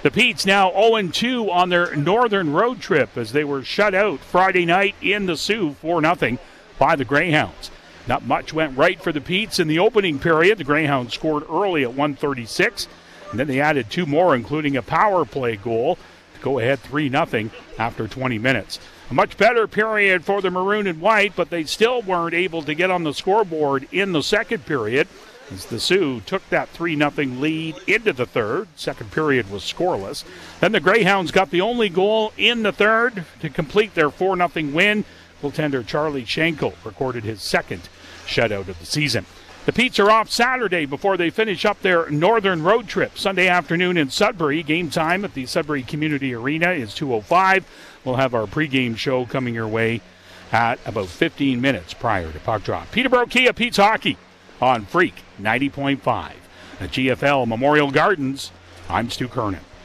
The Petes now 0-2 on their northern road trip as they were shut out Friday night in the Sioux 4-0 by the Greyhounds. Not much went right for the Petes in the opening period. The Greyhounds scored early at 1:36, and then they added two more, including a power play goal to go ahead 3-0 after 20 minutes. A much better period for the Maroon and White, but they still weren't able to get on the scoreboard in the second period as the Sioux took that 3-0 lead into the third. Second period was scoreless. Then the Greyhounds got the only goal in the third to complete their 4-0 win. Goaltender Charlie Schenkel recorded his second shutout of the season. The Petes are off Saturday before they finish up their northern road trip. Sunday afternoon in Sudbury. Game time at the Sudbury Community Arena is 2:05. We'll have our pregame show coming your way at about 15 minutes prior to puck drop. Peterborough Kia Petes Hockey on Freak 90.5. At GFL Memorial Gardens, I'm Stu Kernan.